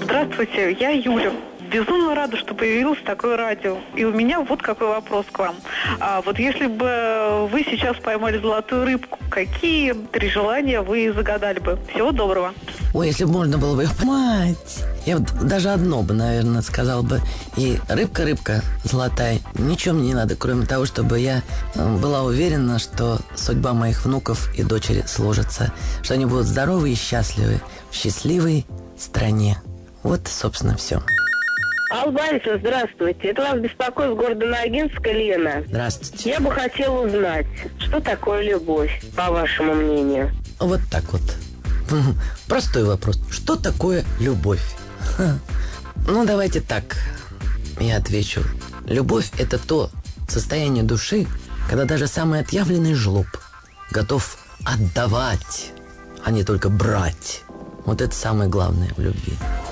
Здравствуйте, я Юля. Безумно рада, что появилось такое радио. И у меня вот какой вопрос к вам. Вот если бы вы сейчас поймали золотую рыбку, какие 3 желания вы загадали бы? Всего доброго. Ой, если бы можно было бы ее поймать. Я вот даже одно бы, наверное, сказал бы. И рыбка золотая, ничего мне не надо, кроме того, чтобы я была уверена, что судьба моих внуков и дочери сложится. Что они будут здоровы и счастливы в счастливой стране. Вот, собственно, все. Албанцы, здравствуйте. Это вас беспокоит с города Ногинска Лена. Здравствуйте. Я бы хотела узнать, что такое любовь, по вашему мнению? Вот так вот. Простой вопрос. Что такое любовь? Ну, давайте так. Я отвечу. Любовь – это то состояние души, когда даже самый отъявленный жлоб готов отдавать, а не только брать. Вот это самое главное в любви.